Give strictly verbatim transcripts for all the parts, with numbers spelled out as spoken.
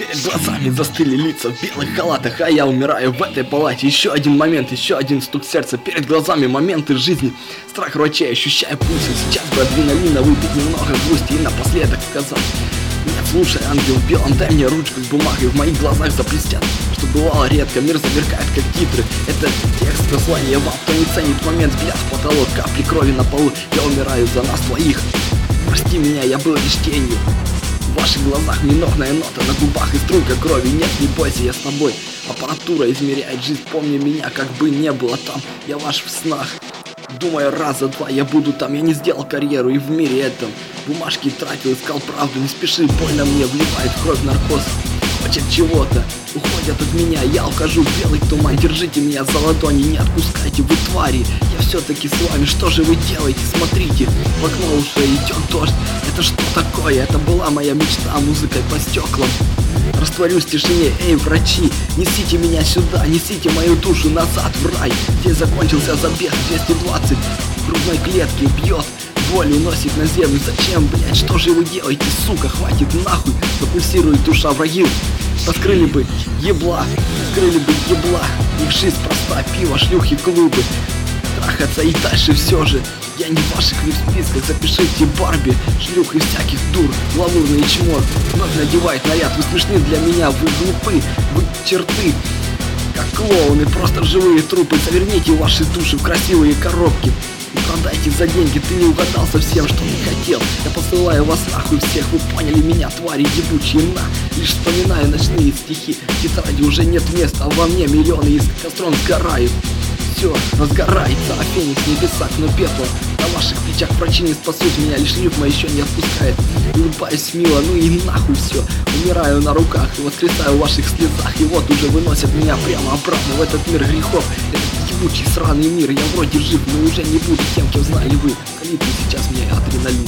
Перед глазами застыли лица в белых халатах, а я умираю в этой палате. Еще один момент, еще один стук сердца. Перед глазами моменты жизни. Страх врачей, ощущая пульсы. Сейчас бы адреналина выпить, немного грусти и напоследок сказать: нет, слушай, ангел в белом, дай мне ручку с бумагой. В моих глазах заблестят, что бывало редко. Мир замеркает, как титры. Это текст послания вам, кто не ценит момент. Взгляд в потолок, капли крови на полу. Я умираю за нас двоих. Прости меня, я был лишь тенью. В ваших глазах минорная нота, на губах и струйка крови. Нет, не бойся, я с тобой. Аппаратура измеряет жизнь, помни меня, как бы не было там. Я ваш в снах. Думаю, раза два я буду там. Я не сделал карьеру и в мире этом бумажки тратил, искал правду. Не спеши, больно мне, вливает в кровь наркоз. Хочет чего-то, уходят от меня. Я ухожу в белый туман, держите меня за ладони. Не отпускайте, вы твари. Я все-таки с вами, что же вы делаете? Смотрите, в окно уже идет дождь. Это что такое? Это была моя мечта, музыкой по стеклам. Растворюсь в тишине, эй, врачи, несите меня сюда, несите мою душу назад в рай. Здесь закончился забег, двести двадцать в грудной клетке бьет, боль уносит на землю. Зачем, блять, что же вы делаете, сука, хватит нахуй. Запульсирует душа, враги раскрыли бы ебла, раскрыли бы ебла. Их жизнь проста, пиво, шлюхи, клубы. Трахаться и дальше все же. Я не в ваших списках, запишите Барби, шлюх и всяких дур, лавурный чмор. Вновь надевает наряд, вы смешны для меня, вы глупы, вы черты, как клоуны, просто живые трупы. Заверните ваши души в красивые коробки и продайте за деньги. Ты не угадал совсем, что не хотел. Я посылаю вас нахуй всех, вы поняли меня, твари ебучие, на. Лишь вспоминаю ночные стихи, в тетради уже нет места, а во мне миллионы из костром сгорают. Все разгорается, а феникс в небесах, но пепла на ваших плечах. Врачи не спасут меня, лишь рифма еще не отпускает. Улыбаюсь мило, ну и нахуй все. Умираю на руках и воскресаю в ваших слезах. И вот уже выносят меня прямо обратно в этот мир грехов. Этот ебучий сраный мир. Я вроде жив, но уже не буду тем, кем знали вы. Калитный сейчас мне адреналин.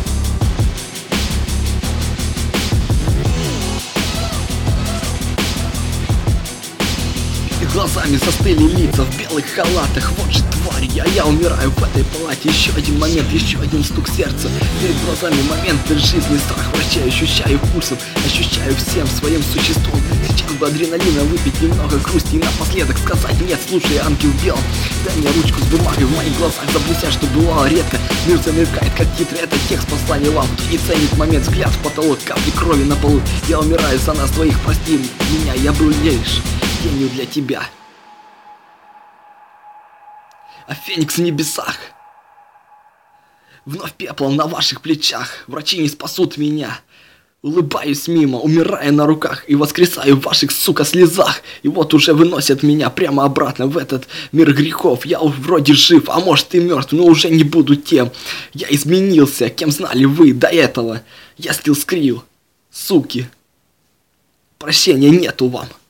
Глазами застыли лица в белых халатах. Вот же твари, а я умираю в этой палате. Еще один момент, еще один стук сердца. Перед глазами моменты жизни. Страх врачей ощущаю пульсом, ощущаю всем своим существом. Сейчас бы адреналина выпить, немного грусти и напоследок сказать: нет, слушай, ангел в белом, дай мне ручку с бумагой. В моих глазах заблестят, что бывало редко. Мир замеркает, как титры, это текст послания вам. Кто не ценит момент, взгляд в потолок, капли крови на полу. Я умираю за нас двоих, прости меня, я был лишь тенью для тебя. А феникс в небесах. Вновь пеплом на ваших плечах. Врачи не спасут меня. Улыбаюсь мимо, умирая на руках и воскресаю в ваших, сука, слезах. И вот уже выносят меня прямо обратно в этот мир грехов. Я вроде жив, а может и мертв, но уже не буду тем. Я изменился, кем знали вы до этого. Я стил скрил, суки. Прощения нету вам.